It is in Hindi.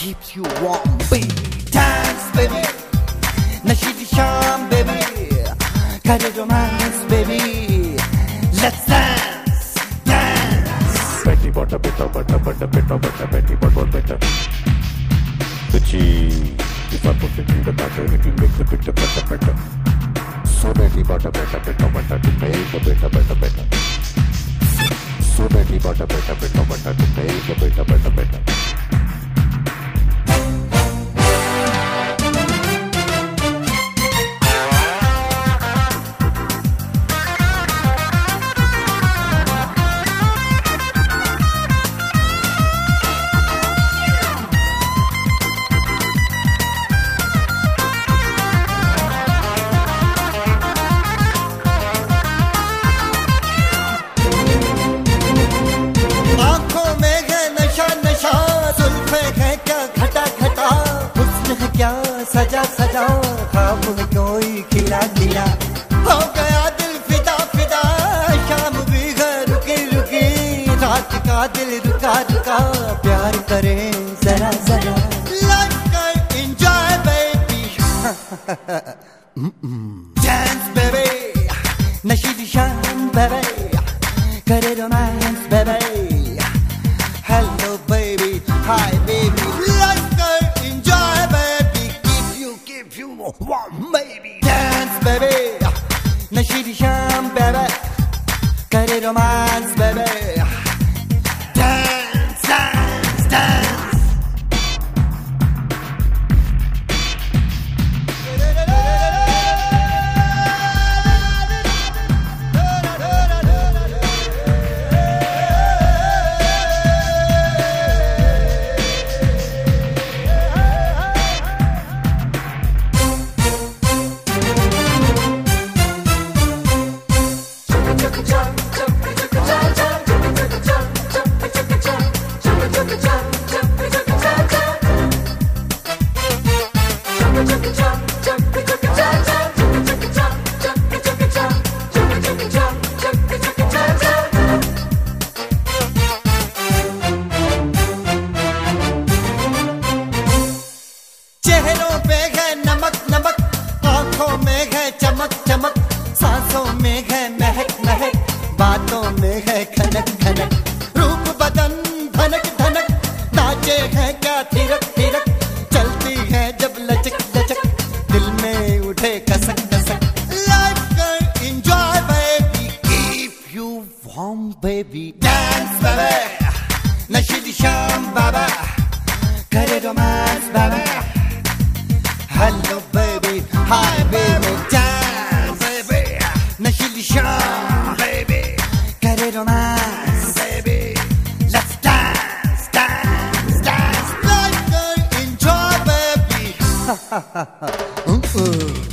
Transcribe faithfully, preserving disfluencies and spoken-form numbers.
keeps you warm, baby. Dance, baby. Nashidi sham, baby. Kare romance, baby. Let's dance, dance. Betty butter, bitter, butter, butter, bitter, butter, Betty butter, bitter. The cheese. If I put it in the butter, it will make the bitter butter better. So Betty butter, better, bitter, butter to make the bitter better, better. So Betty butter, better, bitter, butter to make the bitter better, better. क्या सजा सजा ख्वाब है कोई खिला खिला हो गया दिल फिदा फिदा शाम भी है रुकी रुकी रात का दिल रुका रुका प्यार करें जरा जरा लाइफ का एंजॉय बेबी डांस बेबी नशीली शाम बेबी करे romance baby hello baby hi baby warm, baby. Dance, baby. Nashidi sham, baby. Kare romance, baby. Dance, dance, dance. चेहरों पे है नमक नमक आंखों में है चमक चमक सांसों में है महक महक बातों में है खनक खनक रूप बदन धनक धनक नाचे है क्या थिरक थिरक चलती है जब लचक लचक दिल में उठे कसक कसक लाइफ का enjoy baby keep you warm baby dance baby नशीली शाम बाबा करे रोमांस बाबा hello baby hi baby dance baby nashili sham baby kare romance baby let's dance dance dance like enjoy baby